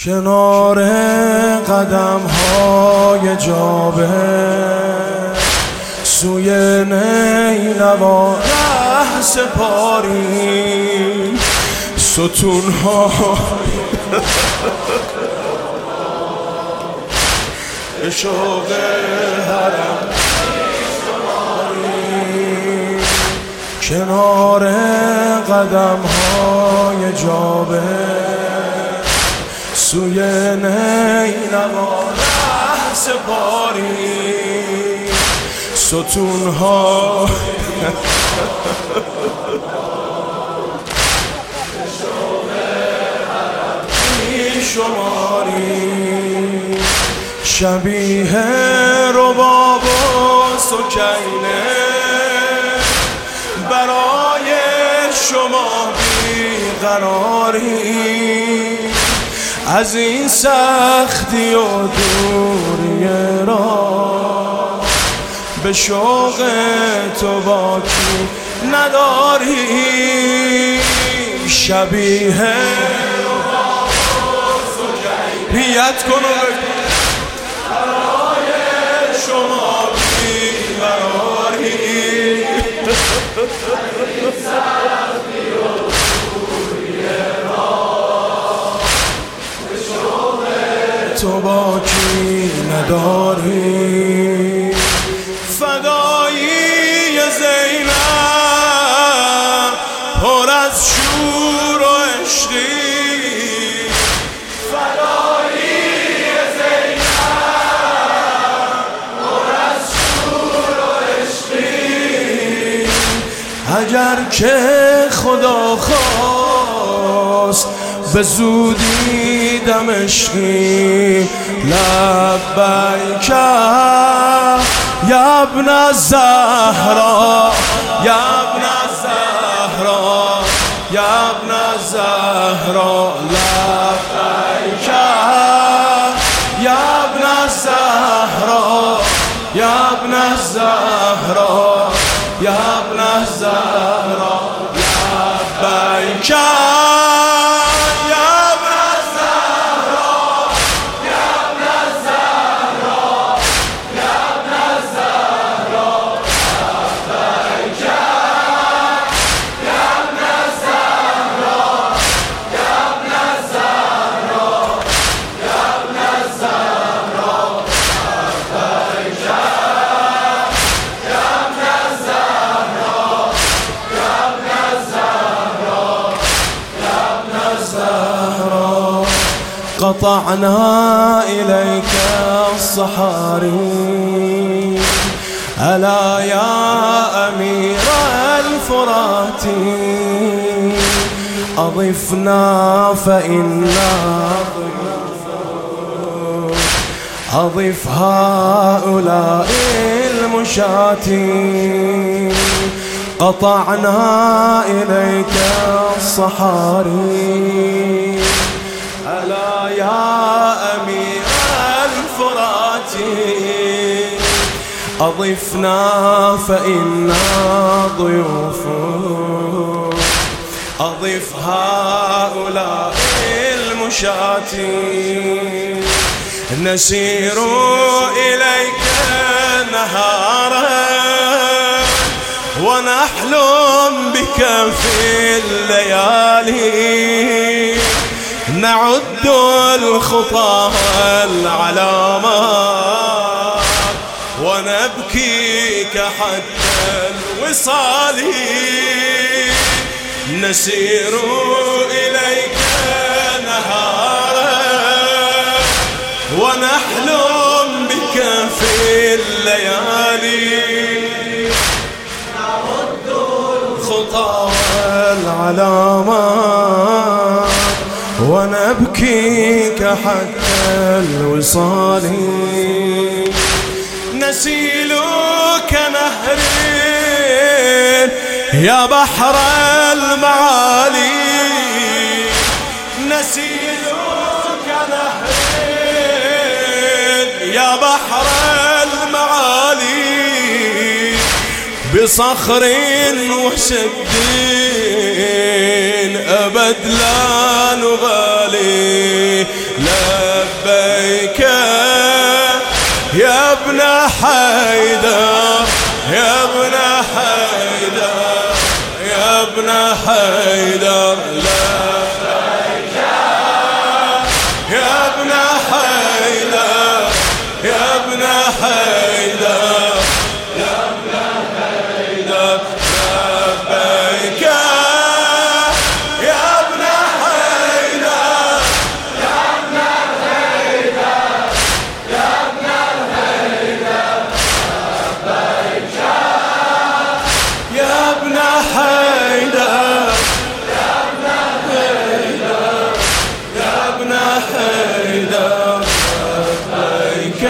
کنار قدم های جابه سوی نینوا ره سپاری ستون ها شوق حرم کنار قدم های جابه سوی نینوا ره سپاری ستون ها شماری شبیه رباب و سکینه برای شما بیقراری از این سختی و دوری را به شوق تو باکی نداری شبیه نیت کن برای شما بیقراری سختی و دوری را به شوق تو باکی نداری فدایی زینب پر از شور و عشقی اگر که خدا خواست به زودی دمشقی لبیک یا ابن الزهرا یا ابن الزهرا یا ابن الزهرا لبیک یا ابن الزهرا یا ابن الزهرا یا ابن الزهرا لبیک یا ابن الزهرا یا ابن الزهرا یا ابن الزهرا لبیک یا ابن الزهرا یا ابن الزهرا یا ابن الزهرا لبیک قطعنا إليك الصحاري ألا يا أمير الفرات أضفنا فإنا أضف هؤلاء المشاة قطعنا إليك الصحاري ألا يا أمير الفرات أضفنا فإنا ضيوف أضف هؤلاء المشاة نسير إليك نهارا ونحلم بك في الليالي نعد الخطى العلامات ونبكيك حتى الوصال نسير إليك نهارا ونحلم بك في الليالي نعد الخطى العلامات ونبكيك حتى الوصال نسيلك نهر يا بحر المعالي نسيلك نهر يا بحر المعالي بصخر وسد أبد لا نبالي لا حيدر يا ابن حيدر يا ابن حيدر لبيك يا ابن حيدر يا ابن حيدر يا ابن حيدر لبيك يا ابن حيدر يا ابن حيدر يا ابن حيدر لبيك يا ابن حيدر يا ابن حيدر يا ابن حيدر لبيك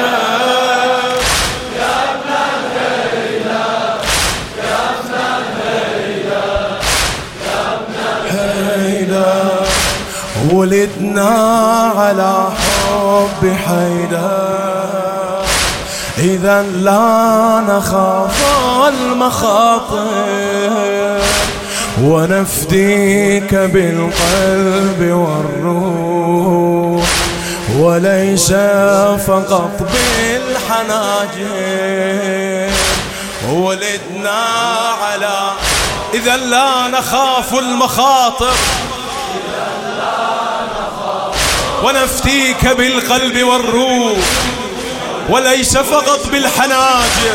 ولدنا على حب حيدر إذا لا نخاف المخاطر ونفديك بالقلب والروح وليس فقط بالحناجر ولدنا على إذا لا نخاف المخاطر ونفتيك بالقلب والروح وليس فقط بالحناجر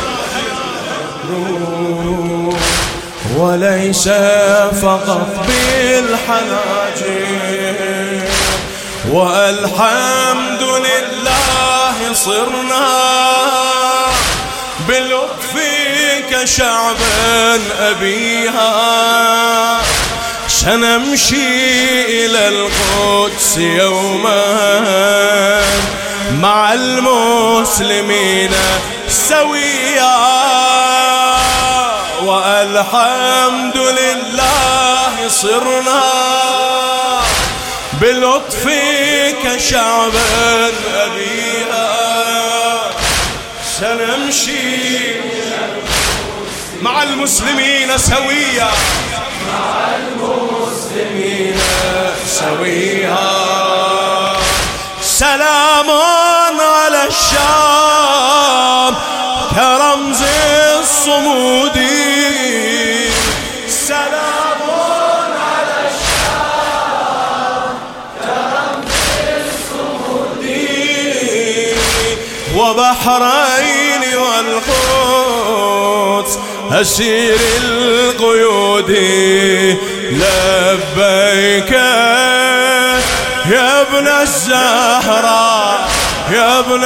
وليس فقط بالحناجر والحمد لله صرنا بلطفك شعبا أبيها سنمشي إلى القدس يوما مع المسلمين سويا والحمد لله صرنا بلطفك شعبا أبيها سنمشي مع المسلمين سويا مع المسلمين سويا سلام على الشام كرمز الصمود سلام على الشام كرمز الصمود وبحرين والقدس أسير القيود لبيك يا ابن الزهراء يا ابن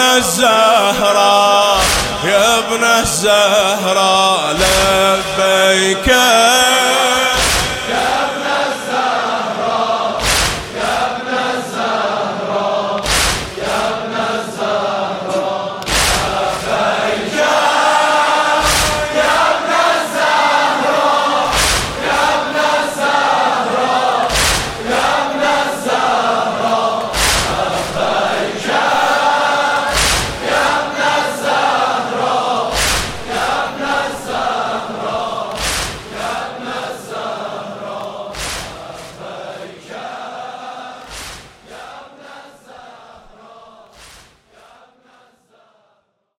الزهراء يا ابن الزهراء لبيك